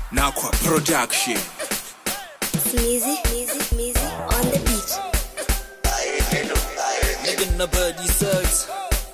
Nakwa Production. Sneezy on the beach. Making the birdie sucks.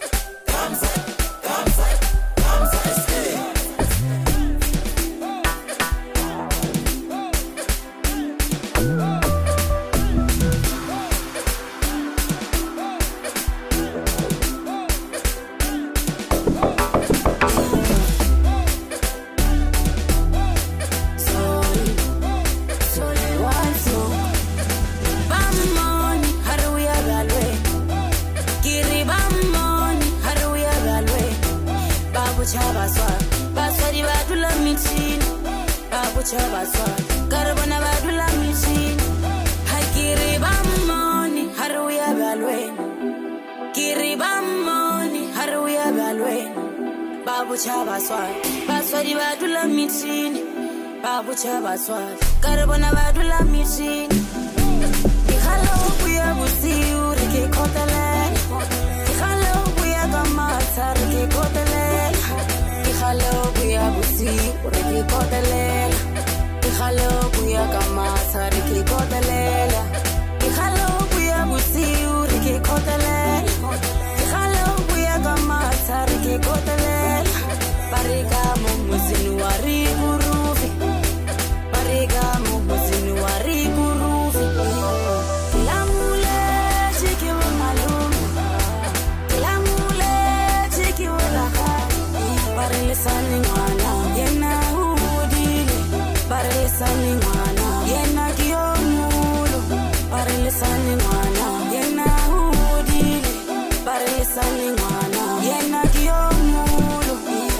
Baswadi badula mitini, babucha baswadi, karabona badula mitini. Hai kiriba moni, haruya galweni. Kiriba moni, haruya galweni. Babucha baswadi, baswadi badula mitini, babucha baswadi, karabona badula mitini. Ihalo buya busi urike kotale, ihalo buya gamata urike kotale. Hello, we are Busi, Ricky Cotalela. Hello, we are Gamasa, Ricky Cotalela. Hello, we are Busi, Ricky Cotalela. Hello, we are Gamasa, Ricky Cotalela. Bariga Mumusinuari Gurufi. Bariga Mumusinuari Gurufi. Lamule, Chiki Malum. Lamule, Chiki Walaha. Barele saningwana yena udile barele saningwana yena kiyomulo barele saningwana yena udile barele saningwana yena kiyomulo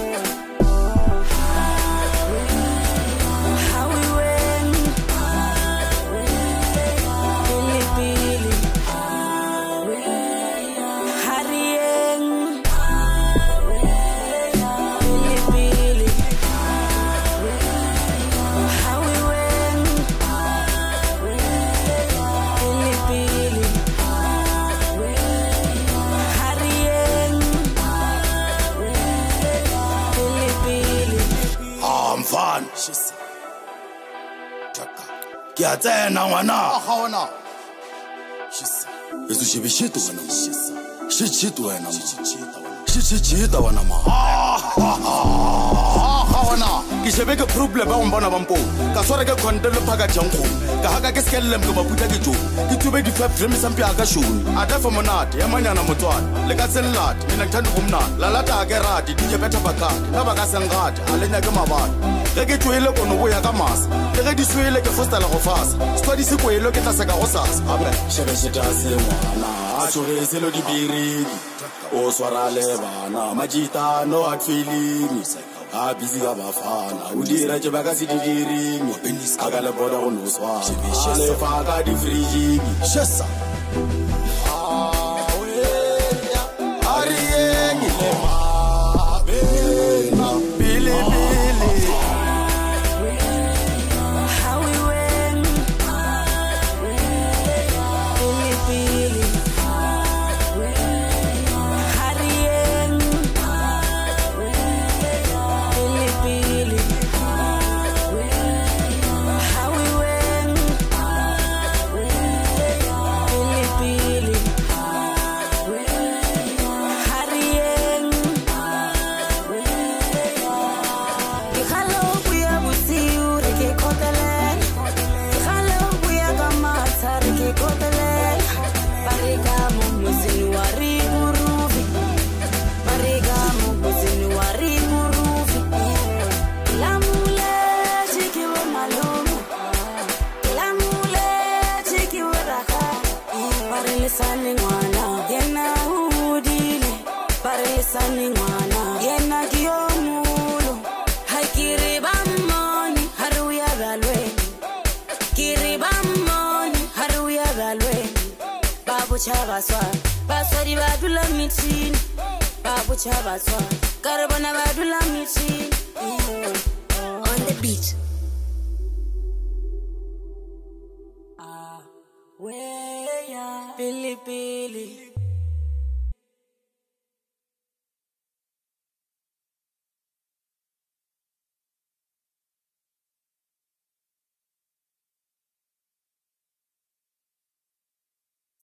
hawi wen pili harien Fun. Kia tsena ngwana. Gaona. Yesu shibishito wana. Shichito wana. Shichito wana ma. Gaona. Ke shebe ke problem ba mbona ba mpo. Ka swara ke khondele phaka jankgo. Ka haka ke skellem ke maputa ke jo. Ke tube di 5 dreams ampi aka shoni. Ada fa monate ya manyana motswana. Le ka tsellat mina ngithanda kumnana. Lalata ke rati di jebetha bakati. Na ba ka sengati alenya ke mabana. Ke tsoile kono go ya ka masa. Ke di swele ke fostela go fasa. Study se kwelo ke tla seka go sasa. Abre shebe se tase mwana. A tsore selo di biri. O swara le bana majita no hard feelings. A busy ga bafana o dira je ba ka se diring a ka le boda go no swa le fa ka di fridge shesa we arieng le ma bili Baswadi badula mitini, babucha baswadi, karabona badula